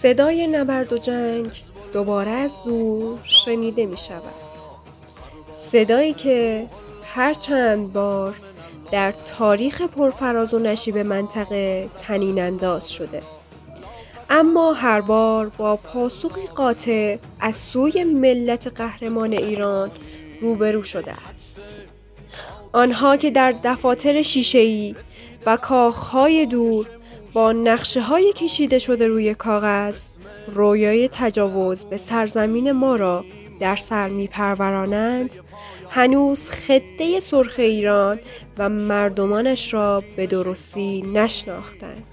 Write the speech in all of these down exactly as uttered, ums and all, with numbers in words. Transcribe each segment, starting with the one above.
صدای نبرد و جنگ دوباره از دور شنیده می شود. صدایی که هر چند بار در تاریخ پرفراز و نشیب منطقه طنین انداز شده، اما هر بار با پاسخی قاطع از سوی ملت قهرمان ایران روبرو شده است. آنها که در دفاتر شیشه‌ای و کاخهای دور با نقشه‌های کشیده شده روی کاغذ رویای تجاوز به سرزمین ما را در سر می‌پرورانند، هنوز خطه سرخ ایران و مردمانش را به درستی نشناختند.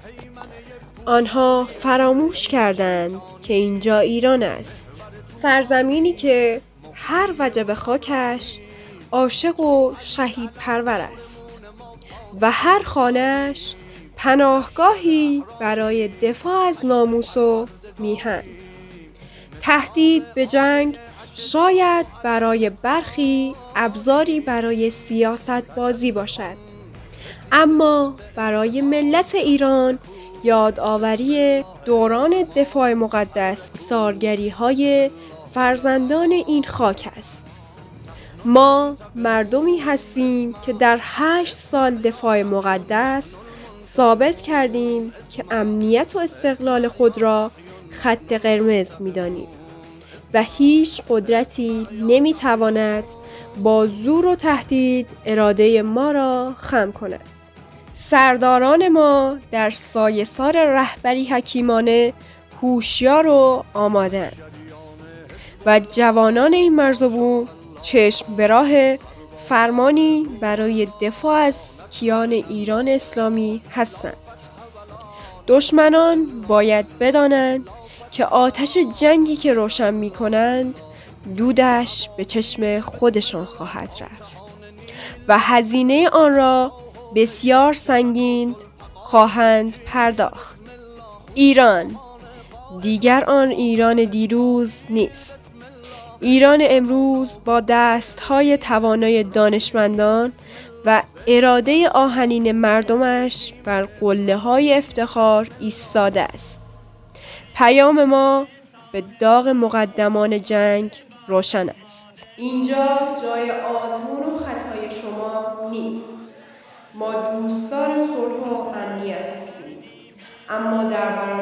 آنها فراموش کردند که اینجا ایران است، سرزمینی که هر وجب خاکش عاشق و شهید پرور است و هر خانه‌اش پناهگاهی برای دفاع از ناموس و میهن. تهدید به جنگ شاید برای برخی ابزاری برای سیاست بازی باشد، اما برای ملت ایران یادآوری دوران دفاع مقدس، ایثارگری های فرزندان این خاک است. ما مردمی هستیم که در هشت سال دفاع مقدس ثابت کردیم که امنیت و استقلال خود را خط قرمز می‌دانیم و هیچ قدرتی نمی‌تواند با زور و تهدید اراده ما را خم کند. سرداران ما در سایه‌سار رهبری حکیمانه هوشیار و آماده‌اند و جوانان این مرز و بوم چشم به راه فرمانی برای دفاع از کیان ایران اسلامی هستند. دشمنان باید بدانند که آتش جنگی که روشن می کنند دودش به چشم خودشان خواهد رفت و هزینه آن را بسیار سنگین خواهند پرداخت. ایران دیگر آن ایران دیروز نیست. ایران امروز با دست‌های توانای دانشمندان و اراده آهنین مردمش بر قله‌های افتخار ایستاده است. پیام ما به داغ مقدمان جنگ روشن است. اینجا جای آزمون و خطای شما نیست. ما دوستدار صلح و امنیت هستیم، اما در برابر